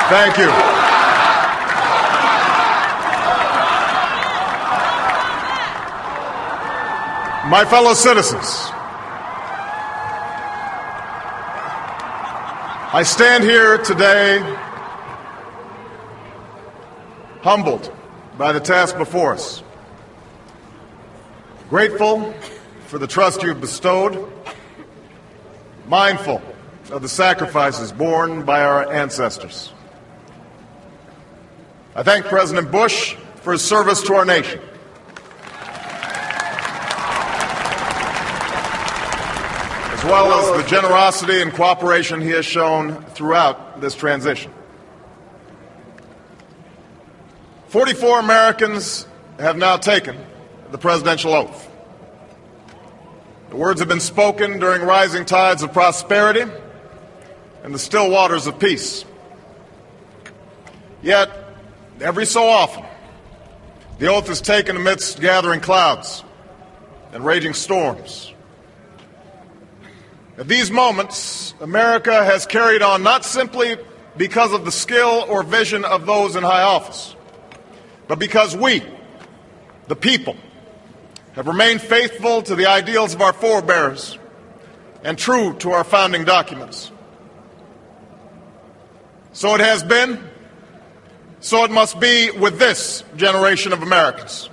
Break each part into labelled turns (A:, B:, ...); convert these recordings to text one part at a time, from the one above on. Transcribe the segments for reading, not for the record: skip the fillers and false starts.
A: Thank you. My fellow citizens, I stand here today humbled by the task before us, grateful for the trust you've bestowed, mindful of the sacrifices borne by our ancestors. I thank President Bush for his service to our nation. As well as the generosity and cooperation he has shown throughout this transition. 44 Americans have now taken the presidential oath. The words have been spoken during rising tides of prosperity and the still waters of peace. Yet, every so often, the oath is taken amidst gathering clouds and raging storms. At these moments, America has carried on not simply because of the skill or vision of those in high office, but because we, the people, have remained faithful to the ideals of our forebears and true to our founding documents. So it has been, so it must be with this generation of Americans.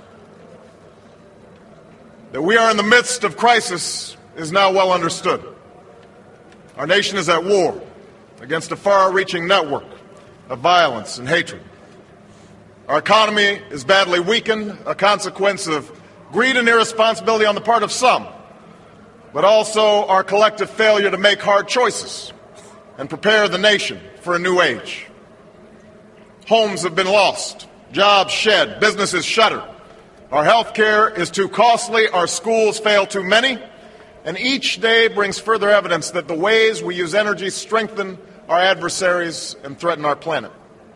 A: That we are in the midst of crisis is now well understood. Our nation is at war against a far-reaching network of violence and hatred. Our economy is badly weakened, a consequence of greed and irresponsibility on the part of some, but also our collective failure to make hard choices and prepare the nation for a new age. Homes have been lost, jobs shed, businesses shuttered. Our health care is too costly, our schools fail too many, and each day brings further evidence that the ways we use energy strengthen our adversaries and threaten our planet.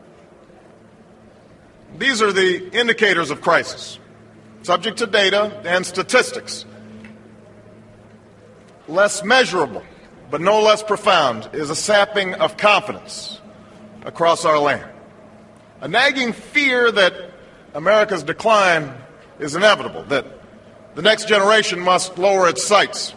A: These are the indicators of crisis, subject to data and statistics. Less measurable, but no less profound, is a sapping of confidence across our land. A nagging fear that America's decline is inevitable, that the next generation must lower its sights.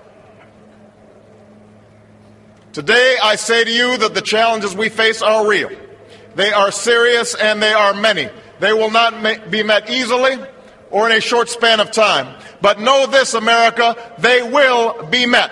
A: Today, I say to you that the challenges we face are real. They are serious and they are many. They will not be met easily or in a short span of time. But know this, America, they will be met.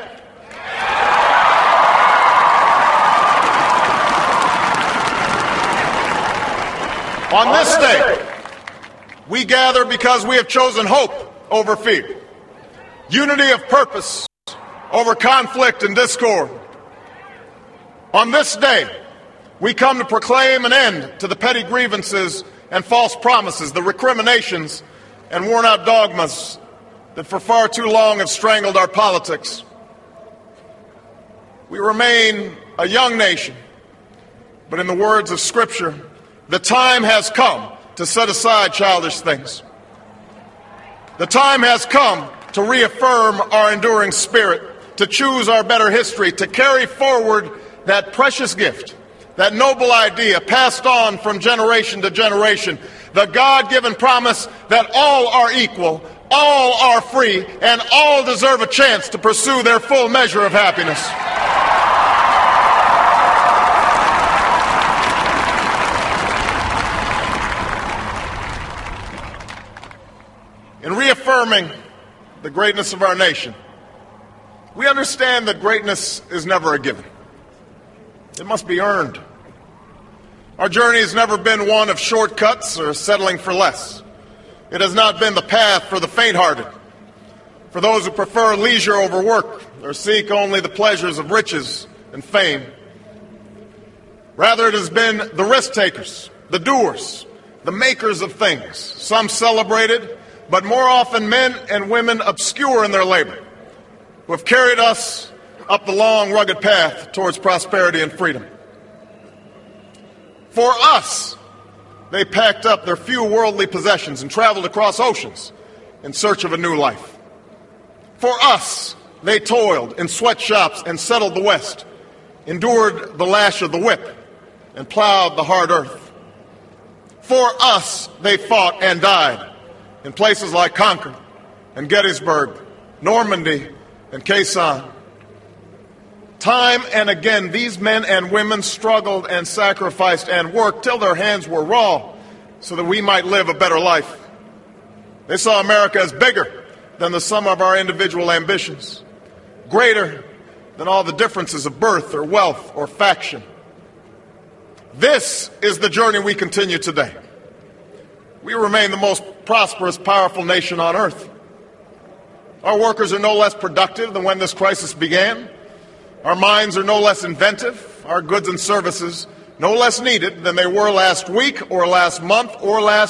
A: On this day, we gather because we have chosen hope over fear, unity of purpose over conflict and discord. On this day, we come to proclaim an end to the petty grievances and false promises, the recriminations and worn-out dogmas that for far too long have strangled our politics. We remain a young nation, but in the words of Scripture, the time has come to set aside childish things. The time has come to reaffirm our enduring spirit, to choose our better history, to carry forward that precious gift, that noble idea passed on from generation to generation, the God-given promise that all are equal, all are free, and all deserve a chance to pursue their full measure of happiness. In reaffirming the greatness of our nation, we understand that greatness is never a given. It must be earned. Our journey has never been one of shortcuts or settling for less. It has not been the path for the faint-hearted, for those who prefer leisure over work or seek only the pleasures of riches and fame. Rather, it has been the risk-takers, the doers, the makers of things, some celebrated, but more often men and women obscure in their labor, who have carried us up the long, rugged path towards prosperity and freedom. For us, they packed up their few worldly possessions and traveled across oceans in search of a new life. For us, they toiled in sweatshops and settled the West, endured the lash of the whip, and plowed the hard earth. For us, they fought and died in places like Concord and Gettysburg, Normandy and Khe Sanh. Time and again, these men and women struggled and sacrificed and worked till their hands were raw so that we might live a better life. They saw America as bigger than the sum of our individual ambitions, greater than all the differences of birth or wealth or faction. This is the journey we continue today. We remain the most prosperous, powerful nation on earth. Our workers are no less productive than when this crisis began. Our minds are no less inventive, our goods and services no less needed than they were last week or last month or last